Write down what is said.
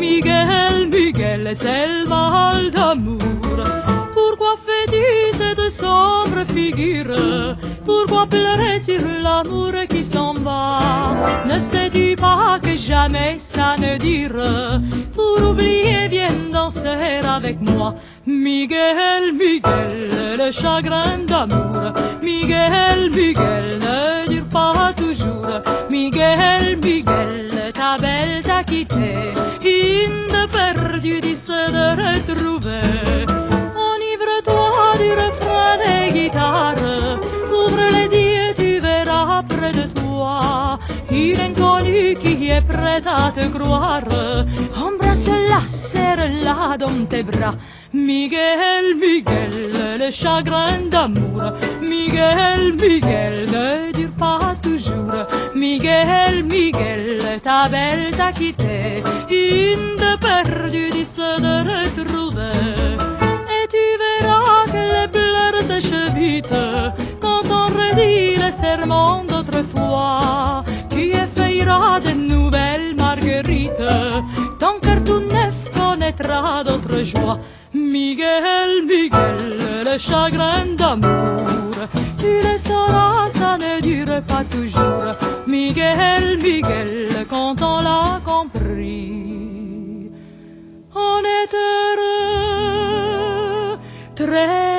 Miguel, Miguel, c'est le mal d'amour. Pourquoi fais-tu cette sombre figure? Pourquoi pleurer sur l'amour qui s'en va? Ne sais-tu pas que jamais ça ne dure? Pour oublier, viens danser avec moi. Miguel, Miguel, le chagrin d'amour. Miguel, Miguel, ne dure pas toujours. Miguel, Miguel, ta belle t'a quitté. Une de perdu, dix de retrouver. Enivre-toi du refrain des guitares. Ouvre les yeux, tu verras près de toi une inconnue qui est prête à te croire. Embrasse-la, serre-la dans tes bras. Miguel, Miguel, le chagrin d'amour. Miguel, Miguel, ne dure pas toujours. Miguel, Miguel, ta belle t'a quitté. Une de perdue, dix de retrouver. Et tu verras que les pleurs sèchent vite quand on redit le serment d'autrefois. Tu effeuilleras de nouvelles marguerites. Ton cœur tout neuf connaîtra d'autres joies. Miguel, Miguel, le chagrin d'amour. Tu le sauras, ça ne dure pas toujours. Miguel, Miguel, quand on l'a compris, on est heureux, très